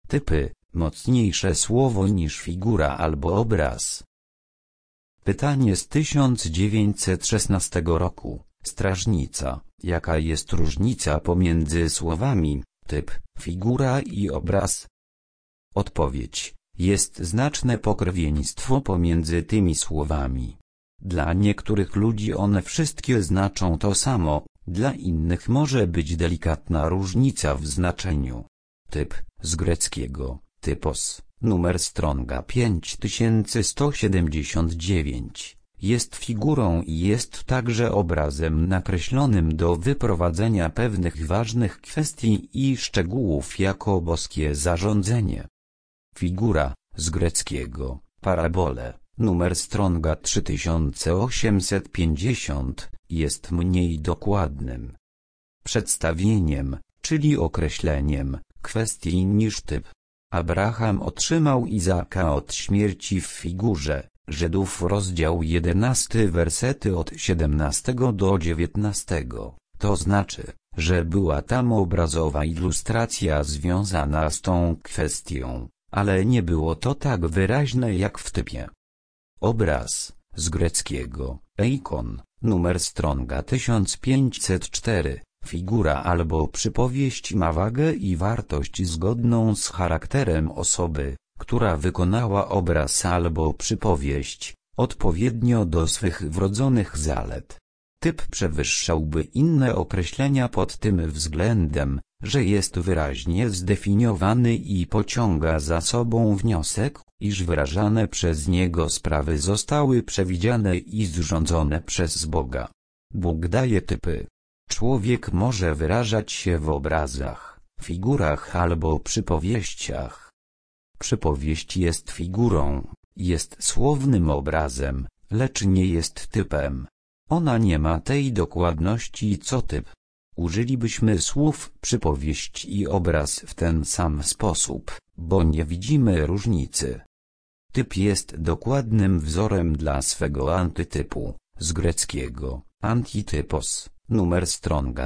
Typy, mocniejsze słowo niż figura albo obraz. Pytanie z 1916 roku. Strażnica. Jaka jest różnica pomiędzy słowami typ, figura i obraz? Odpowiedź. Jest znaczne pokrewieństwo pomiędzy tymi słowami. Dla niektórych ludzi one wszystkie znaczą to samo, dla innych może być delikatna różnica w znaczeniu. Typ, z greckiego, typos, numer stronga 5179, jest figurą i jest także obrazem nakreślonym do wyprowadzenia pewnych ważnych kwestii i szczegółów jako boskie zarządzenie. Figura, z greckiego, parabole, numer stronga 3850, jest mniej dokładnym przedstawieniem, czyli określeniem, kwestii niż typ. Abraham otrzymał Izaaka od śmierci w figurze, Żydów rozdział 11 wersety od 17 do 19, to znaczy, że była tam obrazowa ilustracja związana z tą kwestią, ale nie było to tak wyraźne jak w typie. Obraz, z greckiego, eikon, numer stronga 1504, figura albo przypowieść ma wagę i wartość zgodną z charakterem osoby, która wykonała obraz albo przypowieść, odpowiednio do swych wrodzonych zalet. Typ przewyższałby inne określenia pod tym względem, że jest wyraźnie zdefiniowany i pociąga za sobą wniosek, iż wyrażane przez niego sprawy zostały przewidziane i zrządzone przez Boga. Bóg daje typy. Człowiek może wyrażać się w obrazach, figurach albo przypowieściach. Przypowieść jest figurą, jest słownym obrazem, lecz nie jest typem. Ona nie ma tej dokładności co typ. Użylibyśmy słów przypowieść i obraz w ten sam sposób, bo nie widzimy różnicy. Typ jest dokładnym wzorem dla swego antytypu, z greckiego, antitypos, numer stronga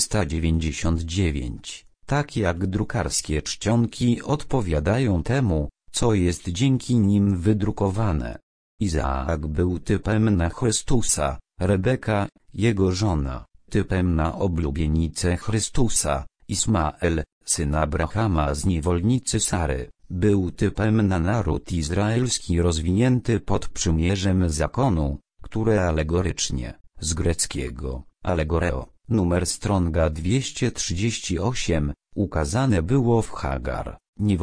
499, tak jak drukarskie czcionki odpowiadają temu, co jest dzięki nim wydrukowane. Izaak był typem na Chrystusa, Rebeka, jego żona, typem na oblubienicę Chrystusa, Ismael, syn Abrahama z niewolnicy Sary, był typem na naród izraelski rozwinięty pod przymierzem zakonu, które alegorycznie, z greckiego, allegoreo, numer stronga 238, ukazane było w Hagar,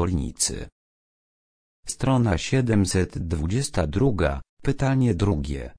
niewolnicy. Strona 722, pytanie drugie.